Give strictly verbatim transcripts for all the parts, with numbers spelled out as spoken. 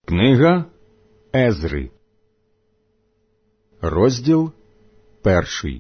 Книга Езри, розділ перший.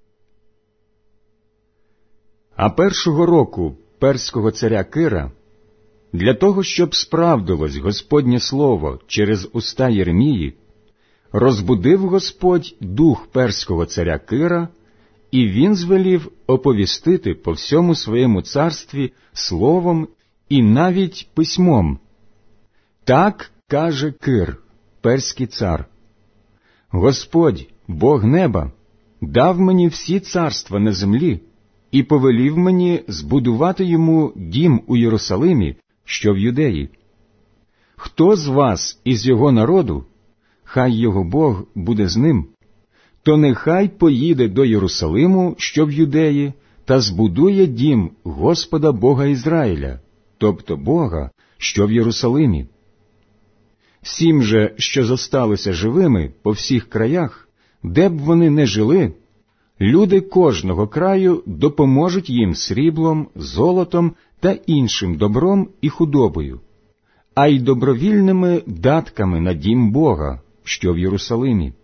А першого року перського царя Кира, для того, щоб справдилось Господнє слово через уста Єремії, розбудив Господь дух перського царя Кира, і він звелів оповістити по всьому своєму царстві словом і навіть письмом. Так каже Кир, перський цар: Господь, Бог неба, дав мені всі царства на землі і повелів мені збудувати йому дім у Єрусалимі, що в Юдеї. Хто з вас із його народу, хай його Бог буде з ним, то нехай поїде до Єрусалиму, що в Юдеї, та збудує дім Господа Бога Ізраїля, тобто Бога, що в Єрусалимі. Всім же, що зосталися живими по всіх краях, де б вони не жили, люди кожного краю допоможуть їм сріблом, золотом та іншим добром і худобою, а й добровільними датками на дім Бога, що в Єрусалимі.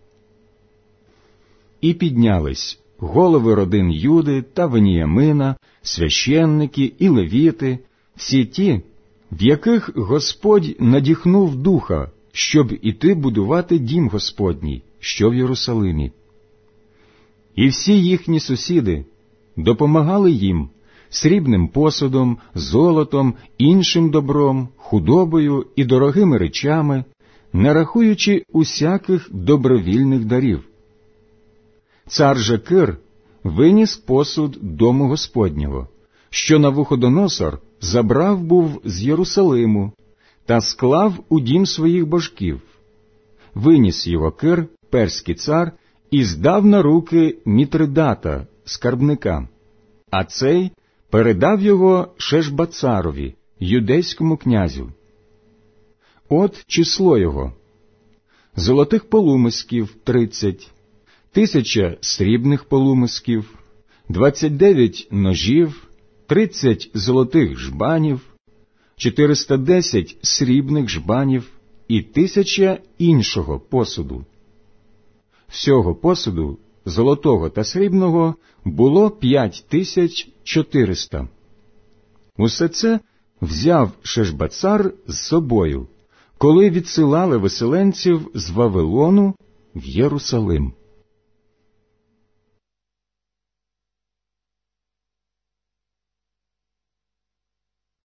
І піднялись голови родин Юди та Веніямина, священники і левіти, всі ті, в яких Господь надіхнув духа, щоб іти будувати дім Господній, що в Єрусалимі. І всі їхні сусіди допомагали їм срібним посудом, золотом, іншим добром, худобою і дорогими речами, не рахуючи усяких добровільних дарів. Цар же Кир виніс посуд дому Господнього, що Навуходоносор забрав був з Єрусалиму, та склав у дім своїх божків. Виніс його Кир, перський цар, і здав на руки Мітридата, скарбника, а цей передав його Шешбацарові, юдейському князю. От число його: золотих полумисків – тридцять, тисяча срібних полумисків, двадцять дев'ять ножів, тридцять золотих жбанів, чотириста десять срібних жбанів і тисяча іншого посуду. Всього посуду, золотого та срібного, було п'ять тисяч чотириста. Усе це взяв Шешбацар з собою, коли відсилали виселенців з Вавилону в Єрусалим.